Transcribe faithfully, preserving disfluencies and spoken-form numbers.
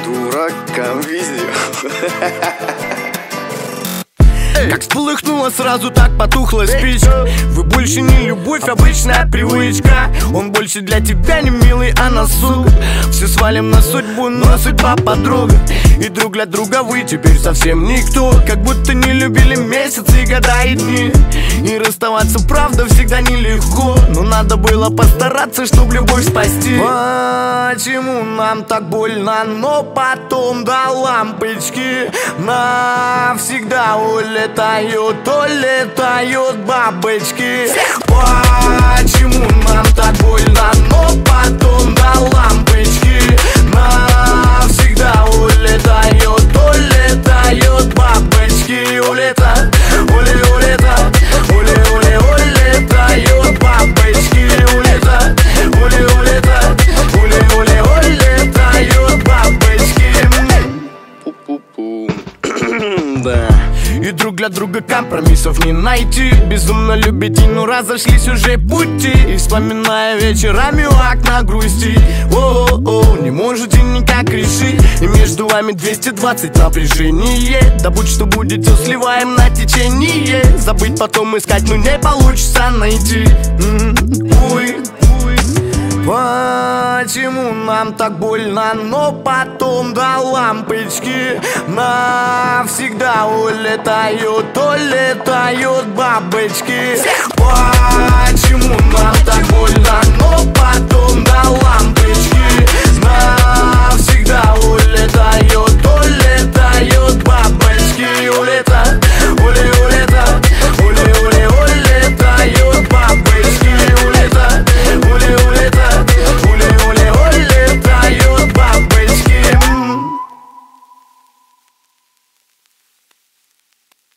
Дуракам видео. Как вспыхнуло, сразу так потухла спичка. Вы больше не любовь, обычная привычка. Он больше для тебя не милый, а на суд. Все свалим на судьбу, но судьба подруга. И друг для друга вы теперь совсем никто. Как будто не любили месяцы, года и дни. И расставаться, правда, всегда нелегко. Но надо было постараться, чтоб любовь спасти. Почему нам так больно, но потом до лампочки навсегда улетают, улетают бабочки. Почему нам так больно, но потом до лампочки навсегда улетают, улетают бабочки. Улета, ули, улета, ули, ули, улетают бабочки. Улета, ули, улета, ули, ули, улетают бабочки. Пу-пу-пу. Да. И друг для друга компромиссов не найти. Безумно любите, но разошлись уже пути. И вспоминая вечерами у окна грусти. О-о-о, не можете никак решить. И между вами двести двадцать напряжение. Да будь что будет, все сливаем на течение. Забыть потом искать, но не получится найти. М-м-м. Ой. Почему нам так больно, но потом до лампочки навсегда улетают, улетают бабочки. Почему нам так больно, но потом до лампочки